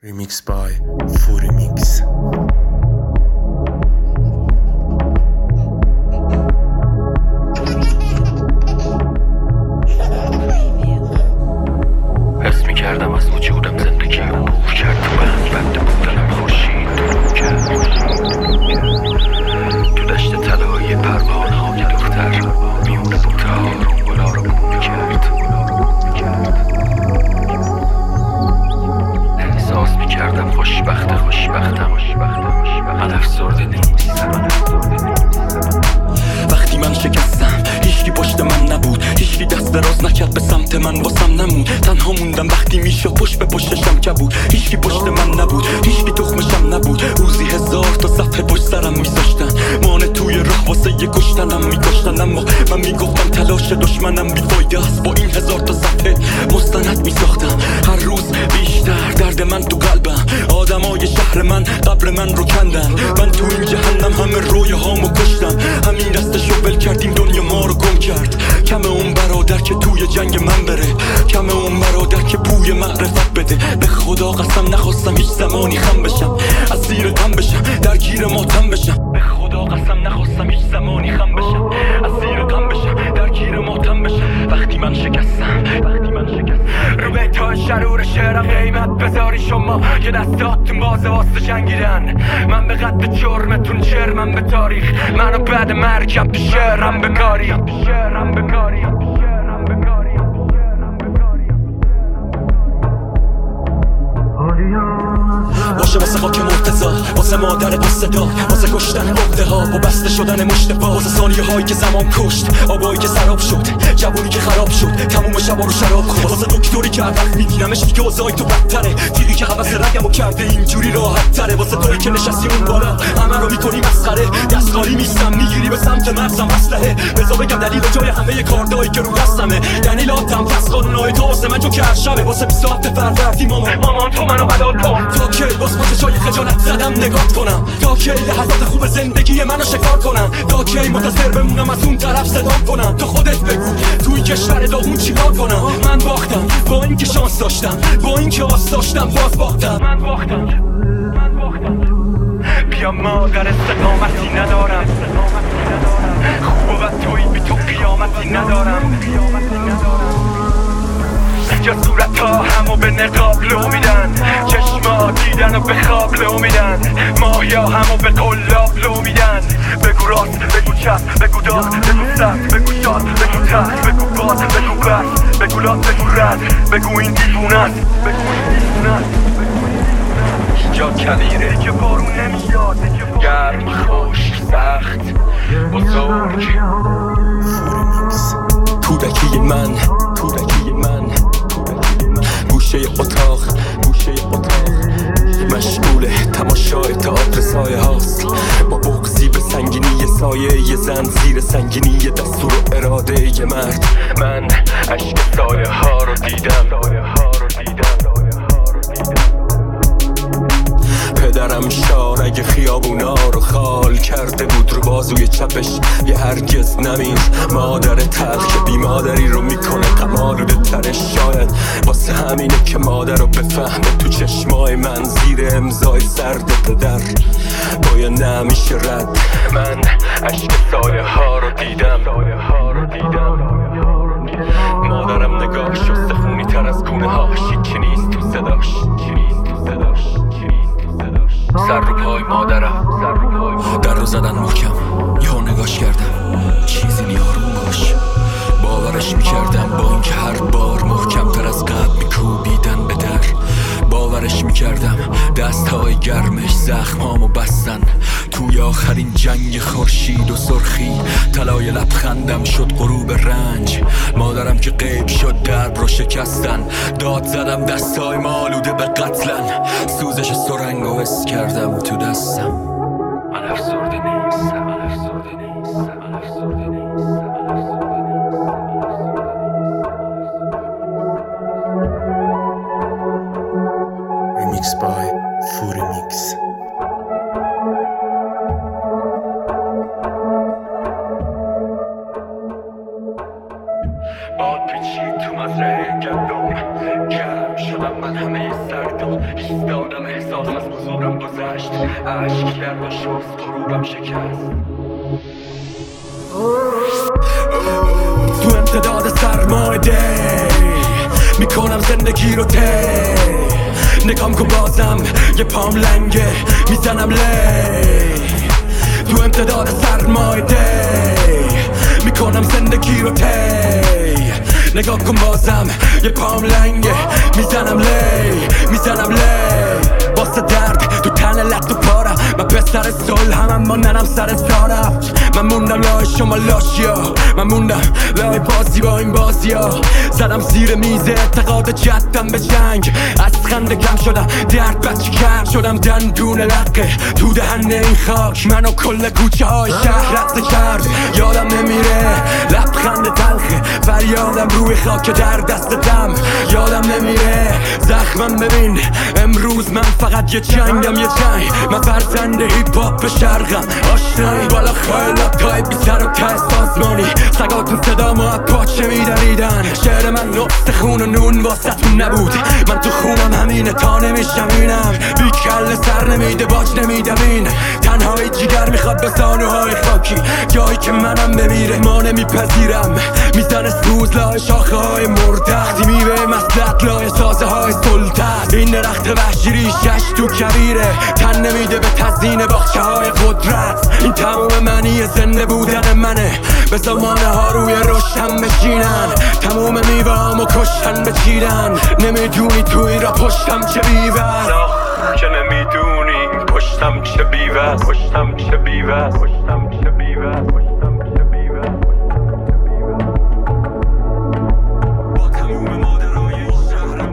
Remix by Furimix. حس می‌کردم از وجودم زندگی رو بور کرد بنده بودنم خورشید دور کرد تو دشت طلایی پروانه‌های دختر میون بوته‌ها گلا رو بو می‌کرد احساس می‌کردم خوشبختم من افسرده نیستم. وقتی من شکستم هیچکی پشت من نبود، هیچکی دست دراز نکرد به سمت من، واسم نمون. تنها موندم وقتی میشد پشت به پشتشم کبود، هیچکی پشت من نبود، هیچکی تخمشم نبود. روزی 1000 تا صفحه پشت سرم میذاشتن، مانع توی راه واسه یه کشتنم میکشتن، اما من میگفتم تلاش دشمنم بیفایده است. با این 1000 تا صفحه مستند میساختم هر روز بیشتر. درد من تو قلبم، آدمای شهر من قبل من رو کندن. من تو این جهنم همه رویاهامو کشتم، همین دستشو ول کردیم دنیا ما رو گم کرد. کم اون برادر که توی جنگ من بره، کم اون برادر که بوی معرفت بده. به خدا قسم نخواستم هیچ زمانی خم بشم، از زیر غم بشم، درگیر ماتم بشم. به خدا قسم نخواستم هیچ زمانی خم بشم، از زیر غم بشم، درگیر ماتم بشم. وقتی من شکستم رو بیتای شرور شعرم قیمت بذاری شما که دستاتون بازه واسه جنگیدن. من به قد جرمتون جرمم به تاریخ، منو بعد مرگم به شعرم بکاری. باشه واسه خاک مرتضا، واسه مادر با صدا، واسه کشتن عقده ها و بسته شدن مشتبا، واسه ثانیه هایی که زمان کشت، آبایی که سراب شد، جوونی که خراب شد، تموم شبا رو شراب خورد. واسه دکتری که هر وقت میبینمش دیگه اوضاعی تو بدتره، تیری که حوض رگمو کرده اینجوری راحت تره. واسه توی که نشستی اون بالا همه رو میکنی مسخره، دستکاری میستم میگیری به سمت مغزم اسلحه. بذار بگم دلیل جای همه کاردایی که رو دستمه، دلیلاتم پس قانونای تو واسه من جو که هر شبه. واسه 27 فروردین مامان تو منو بلال کن، تا کی باز با چشای خجالت زدم نگات کنم، تا کی لحظات خوب زندگی منو شکار کنم، تا کی منتظر بمونم از اون طرف صدام کنم. تو خودت بگو تو این کشور داغون چیکار کنم. من باختم با اینکه شانس داشتم، با اینکه آس داشتم باز باختم. من باختم بیا مادر استقامتی ندارم، خوب و بد تویی بی تو قیامتی ندارم. اینجا صورت ها همو به نقاب لو میدن، چشما دیدن و به خواب لو میدن، ماهیا همو به قلاب لو میدن. بگو راست بگو چپ بگو داغ بگو سخت بگو شاد بگو تخت بگو باز بگو بس بگو لات بگو رد بگو این دیوونه است اینجا کبیره که بارون نمیاد، گرم خشک سخت بزرگ. Furimix. کودکی من گوشه اتاق مشغول تماشای تئاتر سایه هاست، با بغضی به سنگینی سایه یه زن، زیر سنگینی دستور و اراده یه مرد. من عشق سایه ها رو دیدم، پدرم شارگ خیابونا رو خال کرده بود رو بازوی چپش، یه هرگز نمیر. مادر تلخ که بی مادری رو میکنه غم‌آلوده ترش، شاید واسه همینه که مادر رو بفهمه تو چشمای من زیر امضای سرد پدر باید نمیشه رد. من عشق سایه ها رو دیدم، مادرم نگاه شسته خونی تر از گونه هاش، هیچی نیست تو صداش. سر رو پای مادرم در رو زدن محکم، یهو نگاش کردم چیزی نیارون باش. باورش میکردم با اینکه هر بار محکم تر از قبل میکوبیدن به در، باورش میکردم دستهای گرمش زخمامو بستن توی آخرین جنگ خورشید و سرخی. طلای لبخندم شد غروب رنج، مادرم که غیب شد درب رو شکستن. داد زدم دستای مالوده به قتلن، سوزش سرنگو حس کردم تو دستم. من افسرده نیستم. Remix by Furimix. باد پیچید تو مزرعه گندم، گرم شدم من همه سردم، هیچ ایستادم احساس از حضورم گذشت عشق کرد و شست غروبم شکست تو امتداد سرمای دی میکنم زندگی رو نگام کن بازم یه پام لنگه میزنم لی تو امتداد سرمای دی میکنم زندگی رو نگاه کن بازم یه پام لنگه میزنم لی واسه درد تو تن لط و پارم من پسر سل همم با ننم سر زارم من موندم لای شما لاشیا من موندم لای بازی با این بازیا زدم زیر میز اعتقاد جدم به جنگ از خنده کم شدم درد بچه کم شدم دندون لقه تو دهن این خاک منو کل کوچه های شهر رقصه کرد یادم نمیره لبخند تلخه فریادم روی خاک در دستم یادم نمیره زخمم ببین امروز من فقط یه جنگم یه جنگ من فرزند هیپ هاپ شرقم آشنایی بالا خیلاتای بی سر و ته سازمانی سگاتون صدا ما پاچه میدریدن شعر من نقص خون و نون واسه‌تون نبود من تو خونم همینه تا نمیشمینم بی کل سر نمیده باج نمیدمین تنهایی جیگر میخواد به زانوهای خاکی جایی که منم بمیره ما نمیپذیرم میزنه سوز لای شاخه های مرده وقتی میوه مسلط لای سازه های سلطت این درخت وحشی ریشش تو کبیره تن نمیده به تزیین باغچه های قدرت این تموم معنی زنده بودن منه به زمانه ها روی رشتم بشینن تموم میوه همو کشتن بچیدن نمیدونی تو این را پشتم چه بیوه که نمیدونی پشتم چه بیوه پشتم چه بیوه پشتم چه بیوه پشتم چه بیوه با تموم مادرای این شهر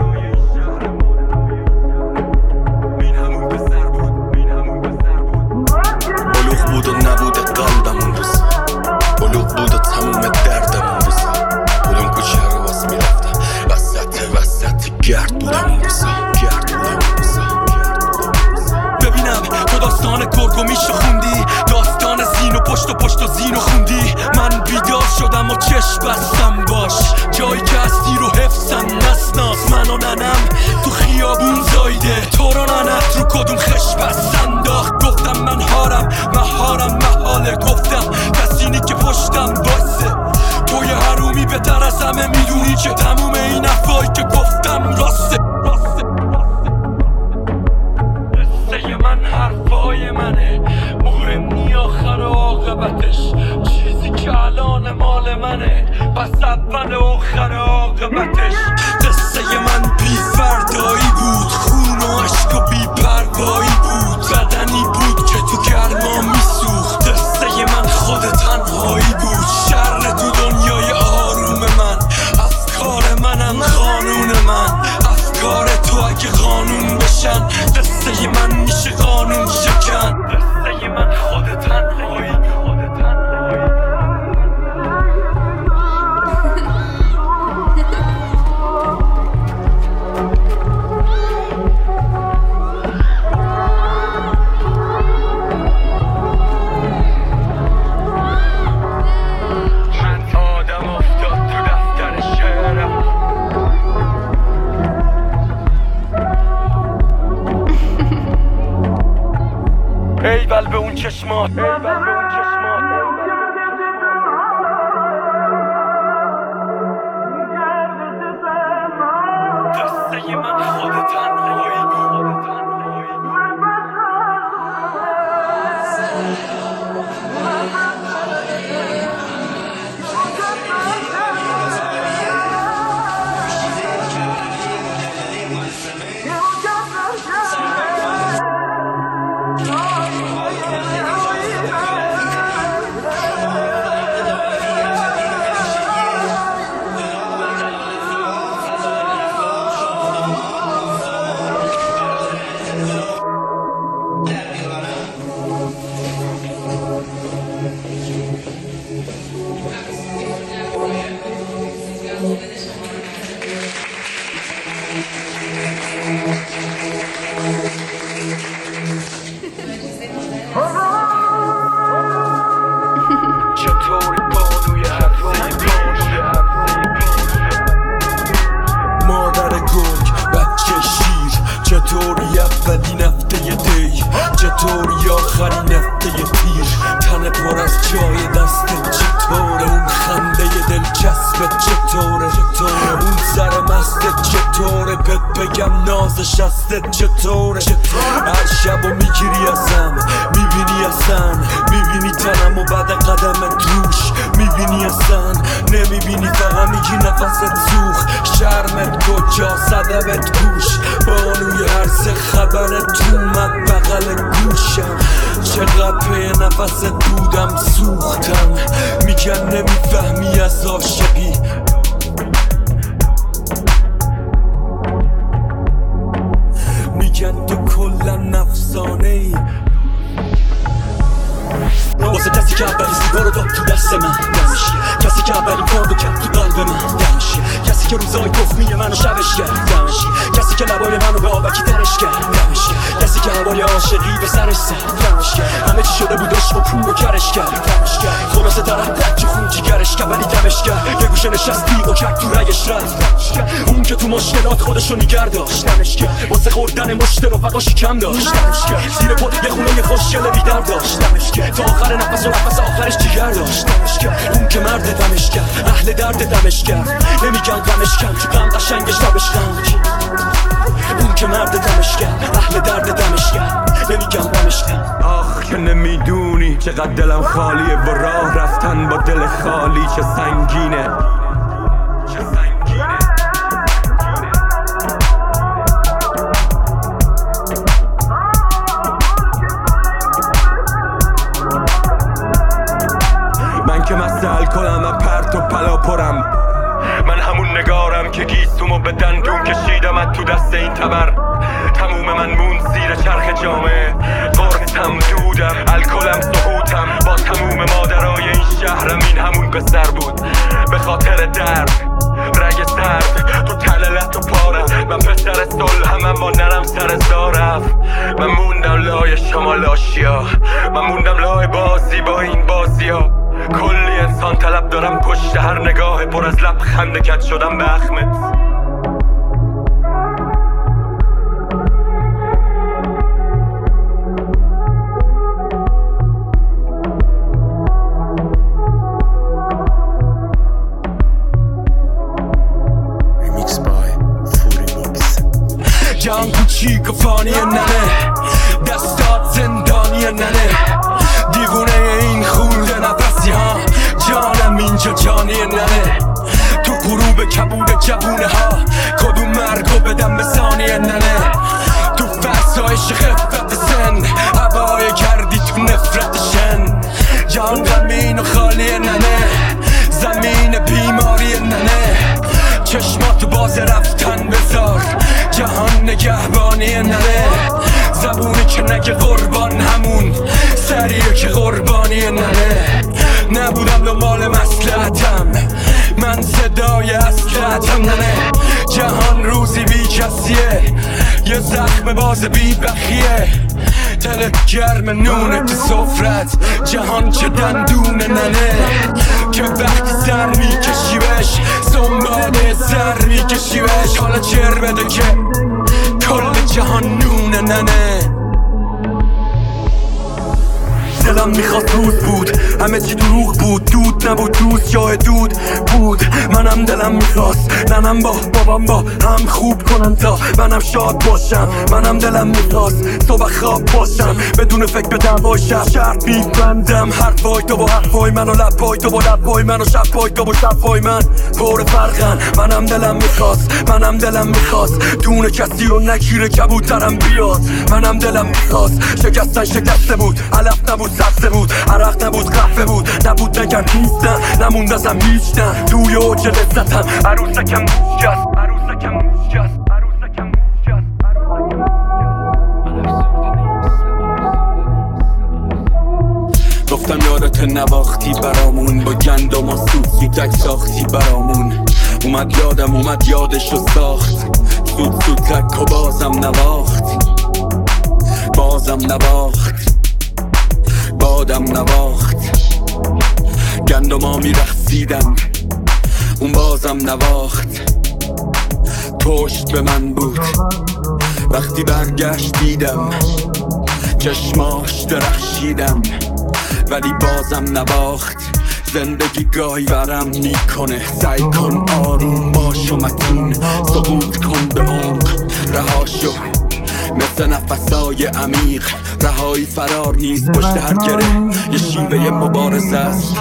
این همون پسر بود این همون پسر بود بلوغ بود و نبود قلبم اون روز بلوغ بود و تموم دردم اون روز بودم کوچه رو باز میرفتم وسط گرد بودم اون روز ببینم تو داستان گرگو میشه خوندی داستان زین و پشت و زین و خوندی من بیدار شدم و چشم بستم باش جایی که هستی رو حفظم نسناس من و ننم تو خیابون زایده تو رو ننت رو کدوم خش بستن داخت گفتم من هارم محاله گفتم کسینی که پشتم باسه توی حرومی بهتر از همه میدونی که تموم این افایی که گفتم راسته قصه من حرفای منه مهم نی آخر عاقبتش چیزی که الان مال منه پس اول آخر عاقبتش قصه من بی فردایی بود خون و عشق و بی پروایی بود بدنی بود که تو گرما میسوخت قصه من خود تنهایی بود شر تو دنیای آروم من افکار منم قانون من افکار تو اگه قانون بشن قصه من میشه قانون شکن قصه من خود تنهایی ایول به اون چشمات قصه من خود تنهایی چطوری اولین هفته دی، چطوری آخرین هفته تیر، تن پر از جای دستت چطوره، اون خنده دلچسبت چطوره، اون سر مستت چطوره، بهت بگم نازش هستت چطوره، هر شب و میگیری ازم، میبینی اصلا، میبینی تنم و بعد قدمت روش، میبینی اصلا، نمیبینی فقط میگی نفست سوخ، شرمت کجا صدبت گوش، بانوی هر سه خبرت اومد بغل گوشم، چقدر پی نفست بودم سوختم، میگن نمیفهمی از عاشقی، میگن تو کلا نفسانه ای، واسه کسی که اولین سیگارو داد تو دست من، دمشی کسی که اولین کاردو کرد تو قلب من، دمشی کسی که روزای تخمی منو شبش کرد، دمشی کسی که لبای منو به آبکی ترش کرد، دمشی کسی که هوای عاشقی به سرش زد، دمشی همه چی شده بود عشق و پول و کرش کرد، دمشی خلاصه طرف دک خون جیگرش کرد ولی دمش کرد، یه گوشه نشست بیق و کرد تو رگش رد، اون که تو مشکلات خودشو نیگر داشت، دمش کرد واسه خوردن مشت رفقا شکم داشت، دمش کرد زیر پد یه خونه خوشگل بیدر داشت، دمش کرد تا آخر نفس و نفس آخرش جیگر داشت، دمش کرد اون که مرد دمش کرد، اهل درد دمش کرد، نمیگن غمش کم چون غم قشنگش دمش خنگ، اون که مرد دمش کرد، اهل درد دمش کرد، نمیگن غمش کم. آخ که نمیدونی چقدر دلم خالیه و راه رفتن با دل خالی چه سنگینه، من که مست الکلم، من پرت و پلا پرم، من همون نگارم که گیسومو به دندون کشیدم از تو دست این تبر، تموم من موند زیر چرخ جامعه، قرصم دودم، الکلم سقوطم، با تموم مادرای این شهرم این همون پسر بود، به خاطر درد رگ سرد تو تللت و پارم، من پسر صلحم اما نرم سر زارم، من موندم لای شما لاشیا، من موندم لای بازی با این بازیا، کلی انسان طلب دارم پشت هر نگاه پر از لبخند کج شدم به اخمت. جان کوچیک و فانی ننه، دستات زندانی ننه، دیوونه این خورده نفسی ها، جانم اینجا جانی ننه، تو غروب کبود جوونه ها، کدوم مرگو بدم به ثانی ننه، تو فرسایش خفت سن، هوای کردی تو نفرت شن، جان غمین و خالی ننه، زمین بیماری ننه، چشماتو باز رفتن بذار، جهان نگهبانی ننه، زبونی که نگه قربان همون سریعه که قربانی ننه، نبودم دنبال مصلحتم، من صدای اصلحتم ننه، جهان روزی بی کسیه، یه زخم باز بی بخیه، دلت گرم نونه تو سفرت، جهان چه دندونه ننه، که وقتی سر میکشیوش سنباده سر میکشیوش، حالا چر بده که کل جهان نونه ننه، دلم میخواست روز بود، همه چی دروغ بود، دود نبود روز جای دود بود، منم دلم میخواست ننم با بابام با هم خوب کنن تا منم شاد باشم، منم دلم میخواست صبح خواب باشم، بدون فکر به دعوای شرط میبندم، حرفای تو با حرفای من و لبای تو با لبای من و شبای تو با شبای من پر فرقن، منم دلم میخواست، منم دلم میخواست دونه کسی رو نگیره کبوترم بیاد، منم دلم میخواست شکستن شکسته بود، علف نبود سبزه بود، عرق نبود قهوه بود، نبود نگرد نیستن، نموند ازم هیچ نه، توی اوج لذتم عروسکم موشکست، عروسکم موشکست، عروسکم موشکست، گفتم یادت نواختی برامون، با گندم و سوسی تک ساختی برامون، اومد یادم اومد یادش رو ساخت، سود تک و بازم نواخت، بازم نواخت، بادم نواخت، گندما میرخصیدن اون بازم نواخت، پشت به من بود وقتی برگشت دیدم چشماش درخشیدم، ولی بازم نباخت. زندگی گاهی ورم میکنه، سعی کن آروم باش و متین، سقوط کن به عمق، رها شو مثل نفسای عمیق. رهایی فرار نیست، پشت هر گره یه شیوه مبارزه است.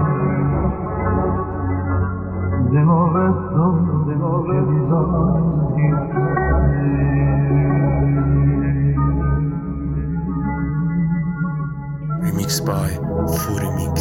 Remix by Furimix.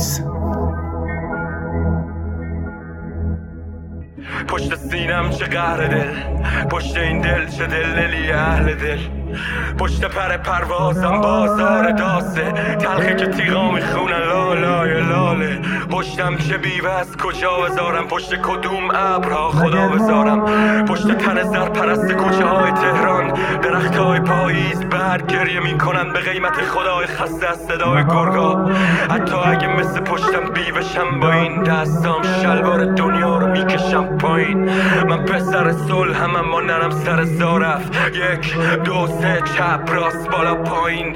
پشت سینم چه قهر دل، پشت این دل چه دلی اهل دل. پشت پر پروازم بازار داسه، تلخی که تیغا میخونن لالای لاله. پشتم چه بیوه از کجا بذارم، پشت کدوم ابرها خدا بذارم. پشت تن زرپرست کوچه های تهران، درخت های پاییز برگ گریه میکنن به قیمت خدای خسته از صدای گرگا. حتی اگه مثل پشتم بیوشم، با این دستام شلوار دنیا رو میکشم پایین. من پسر صلحم اما نرم سر زارف. 1 2 3 چپ راست بالا پایین،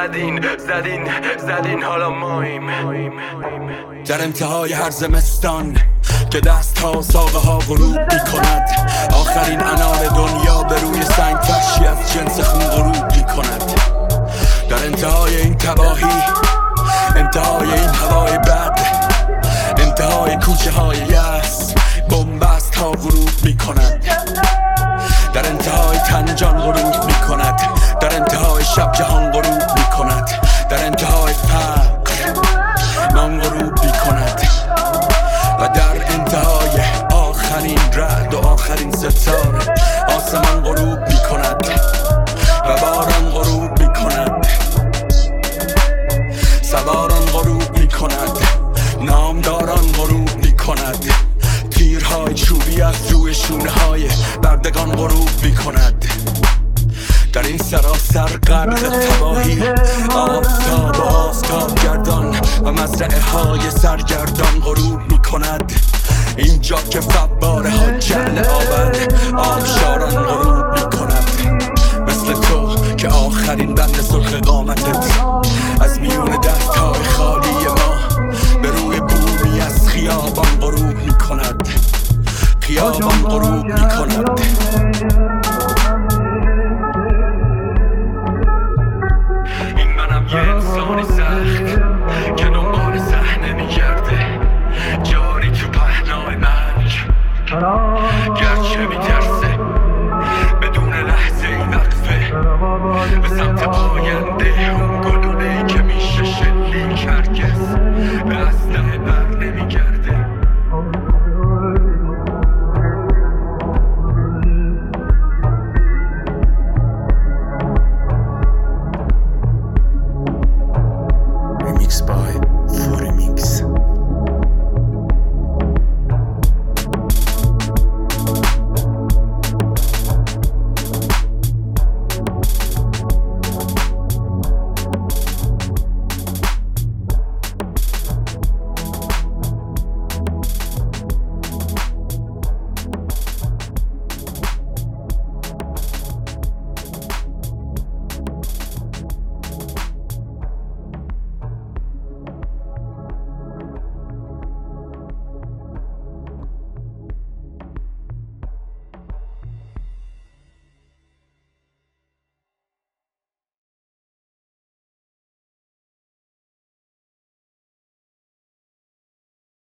زدین حالا مایم. در انتهای هر زمستان که دست ها ساقه ها غروب میکند، آخرین انار دنیا به روی سنگ فرشی از جنس خون غروب میکند. در انتهای این تباهی، انتهای این هوای بد، انتهای کوچه های یأس، بنبست ها غروب میکند. در انتهای تنجان غروب میکند، در انتهای شب جهان غروب میکند، در انتهای فقر نان غروب میکند، و در انتهای آخرین رعد و آخرین ستاره آسمان غروب میکند و باران غروب میکند. سواران غروب میکند، نامداران غروب میکند، تیرهای چوبی از روی شونه های بردگان غروب میکند. در این سراسر غرق تباهی، آفتاب و آفتاب گردان و مزرعه های سرگردان غروب میکند. اینجا که فباره ها جعل آبند، آبشاران غروب میکند. مثل تو که آخرین بند سرخ قامتت از میون دست های خالی ما به روی بومی از خیابان غروب میکند، خیابان غروب میکند. این منم یه انسانی سخت که دنبال صحنه میگرده، جاری تو پهنای مرگ، گرچه میترسه بدون لحظه ای وقفه به سمت پایان